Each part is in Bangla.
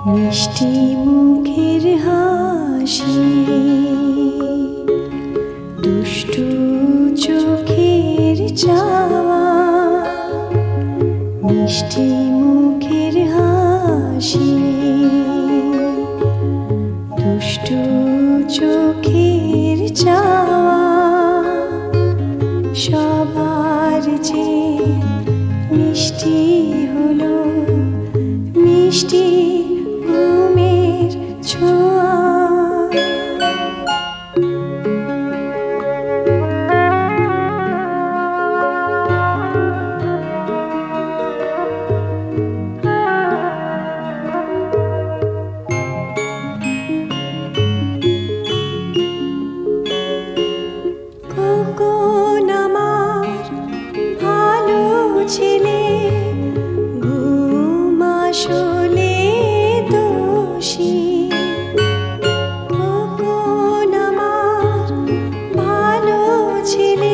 মিষ্টি মুখের হাসি, দুষ্টু চোখের চাওয়া। মিষ্টি মুখের হাসি, দুষ্টু চোখের চাওয়া। সবার যে মিষ্টি হলো মিষ্টি ঘুমের ছোঁয়া। খোকন আমার ভালো ছেলে, ঘুম আসলে দোষী। খোকন আমার ভালো ছেলে,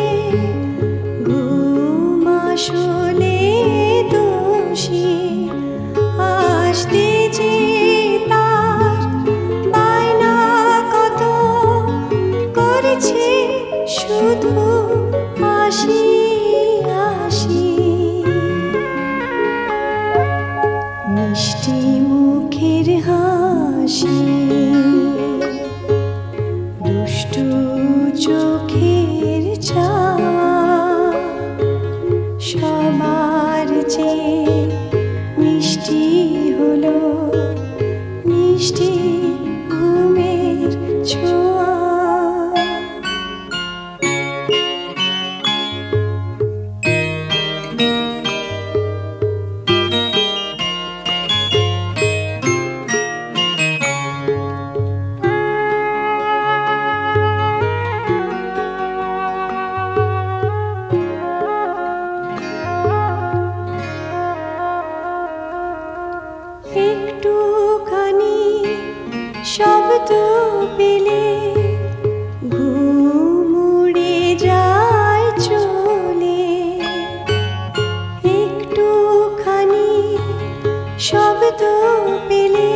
ঘুম আসলে দোষী। আসতে যে তার বায়না কত করেছে, শুধু হাসি হাসি। মিষ্টি মুখের হাসি, দুষ্টু চোখের চাওয়া। সবার যে মিষ্টি হলো মিষ্টি ঘুমের ছোঁয়া। একটুখানি শব্দ পেলে ঘুম উড়ে যায় চলে। একটুখানি শব্দ পেলে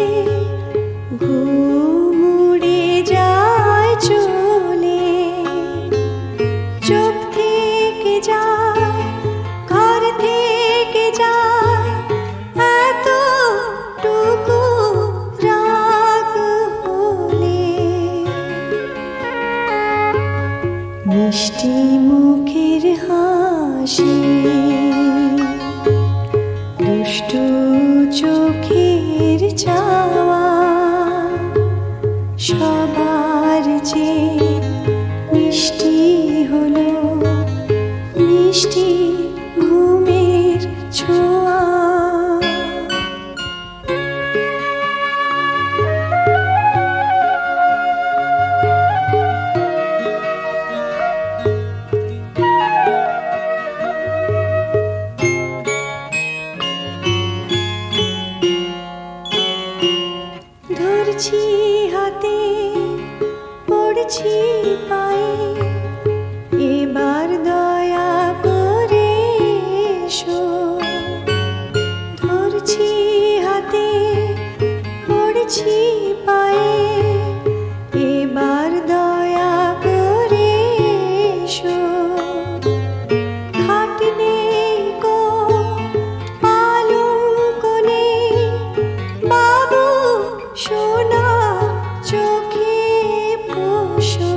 ঘুম উড়ে যায় চলে। চোখ থেকে যায়, ঘর থেকে যায়, এতটুকু রাগ হলে। মিষ্টি মুখের হাসি, দুষ্টু চোখের চাওয়া। সবার যে মিষ্টি হলো মিষ্টি ঘুমের ছোঁয়া। ধরছি হাতে, পড়ছি পায়ে, এবার দয়া করে এসো। ধরছি হাতে, পড়ছি পায়ে, এবার দয়া করে এসো। খাট নেই গো, পালঙ্ক নেই, বাবু সোনা চোখে বসো।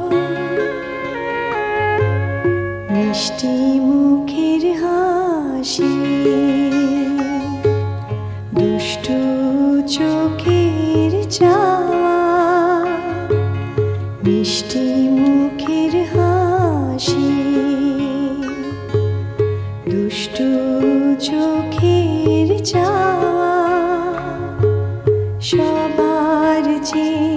মিষ্টি মুখের হাসি, দুষ্টু চোখের চাওয়া। মিষ্টি মুখের হাসি, দুষ্টু চোখের চাওয়া। সবার যে